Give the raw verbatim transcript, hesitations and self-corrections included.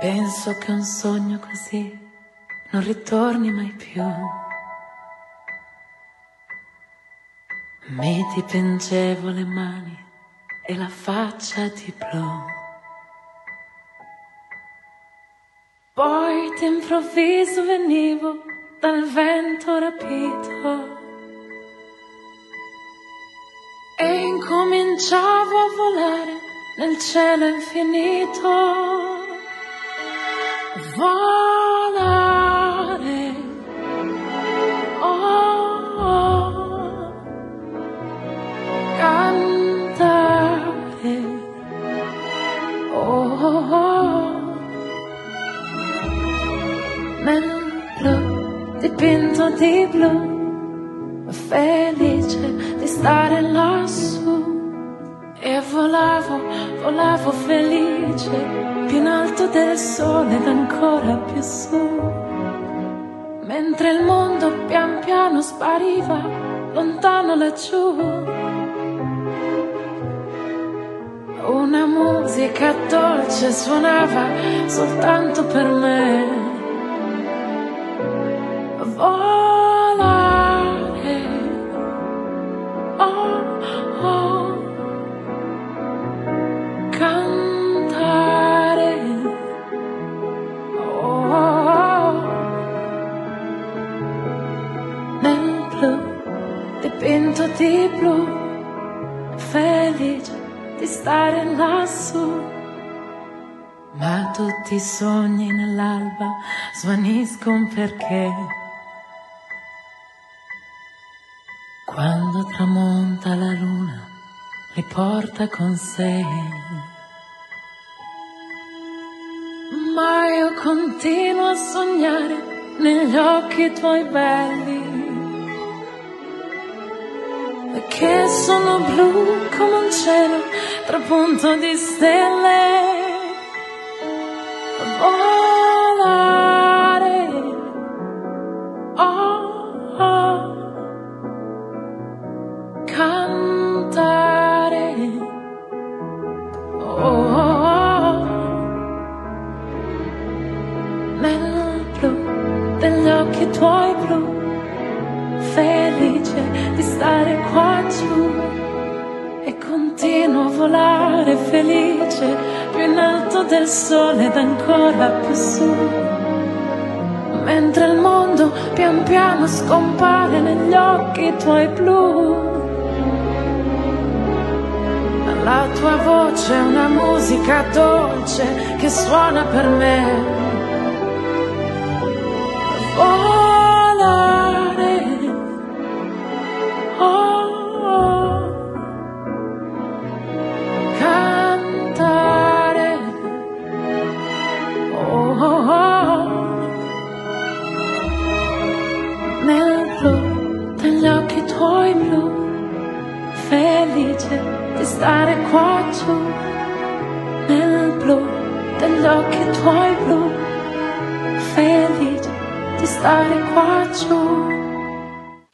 Penso che un sogno così non ritorni mai più. Mi dipingevo le mani e la faccia di blu. Poi d'improvviso venivo dal vento rapito e incominciavo a volare nel cielo infinito. Volare, oh, oh, cantare, oh, oh, oh, nel blu, dipinto di blu, felice di stare lassù. E volavo, volavo felice, più in alto del sole ed ancora più su. Mentre il mondo pian piano spariva, lontano laggiù. Una musica dolce suonava soltanto per me. Volare, oh, oh. Cantare, oh, oh, nel blu, dipinto di blu, felice di stare lassù. Ma tutti i sogni nell'alba svaniscono perché quando tramonta la luna li porta con sé. Ma io continuo a sognare negli occhi tuoi belli, che sono blu come un cielo trapunto di stelle. Volare, oh, oh, cantare, oh, oh, oh, nel blu degli occhi tuoi blu, felice di stare qua giù. E continuo a volare felice, più in alto del sole ed ancora più su. Mentre il mondo pian piano scompare negli occhi tuoi blu. La tua voce è una musica dolce che suona per me. Volare, oh, oh, cantare, oh, oh, oh, nel blu degli occhi tuoi blu, felice di stare qua giù. Nel blu degli occhi tuoi blu, felice di stare qua giù.